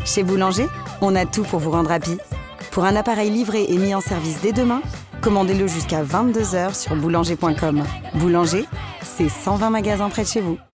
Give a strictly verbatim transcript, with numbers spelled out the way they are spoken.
Chez Boulanger, on a tout pour vous rendre happy. Pour un appareil livré et mis en service dès demain, commandez-le jusqu'à vingt-deux heures sur boulanger point com. Boulanger, c'est cent vingt magasins près de chez vous.